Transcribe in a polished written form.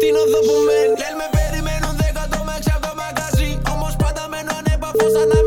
Τι να δω που μένει. Λες με περιμένουν 10 το με ξαπ' το μαγκαζί. Όμως πάντα μένω ανέπαφος ανά